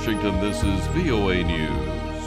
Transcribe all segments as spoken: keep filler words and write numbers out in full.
Washington, this is V O A News.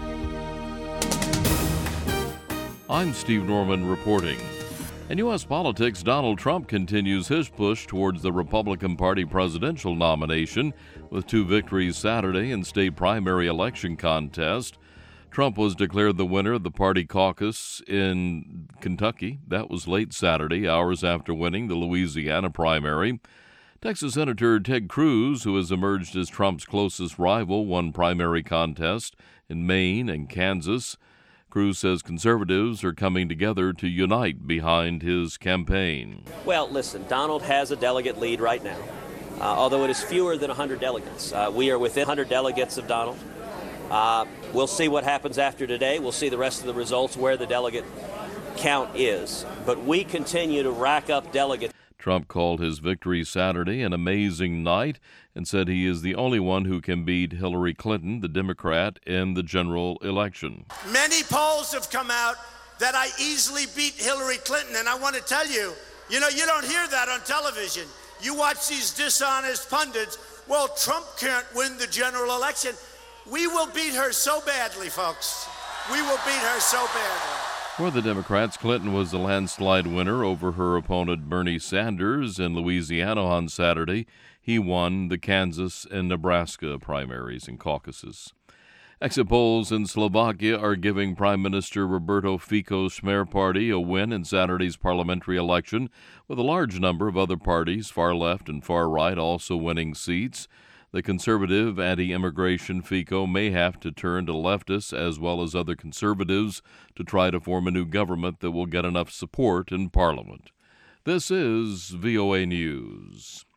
I'm Steve Norman reporting. In U S politics, Donald Trump continues his push towards the Republican Party presidential nomination with two victories Saturday in state primary election contest. Trump was declared the winner of the party caucus in Kentucky. That was late Saturday, hours after winning the Louisiana primary. Texas Senator Ted Cruz, who has emerged as Trump's closest rival, won primary contests in Maine and Kansas. Cruz says conservatives are coming together to unite behind his campaign. Well, listen, Donald has a delegate lead right now, uh, although it is fewer than one hundred delegates. Uh, we are within one hundred delegates of Donald. Uh, we'll see what happens after today. We'll see the rest of the results, where the delegate count is. But we continue to rack up delegates. Trump called his victory Saturday an amazing night and said he is the only one who can beat Hillary Clinton, the Democrat, in the general election. Many polls have come out that I easily beat Hillary Clinton, and I want to tell you, you know, you don't hear that on television. You watch these dishonest pundits. Well, Trump can't win the general election. We will beat her so badly, folks. We will beat her so badly. For the Democrats, Clinton was the landslide winner over her opponent Bernie Sanders in Louisiana on Saturday. He won the Kansas and Nebraska primaries and caucuses. Exit polls in Slovakia are giving Prime Minister Roberto Fico's Smer party a win in Saturday's parliamentary election, with a large number of other parties, far left and far right, also winning seats. The conservative anti-immigration Fico may have to turn to leftists as well as other conservatives to try to form a new government that will get enough support in Parliament. This is V O A News.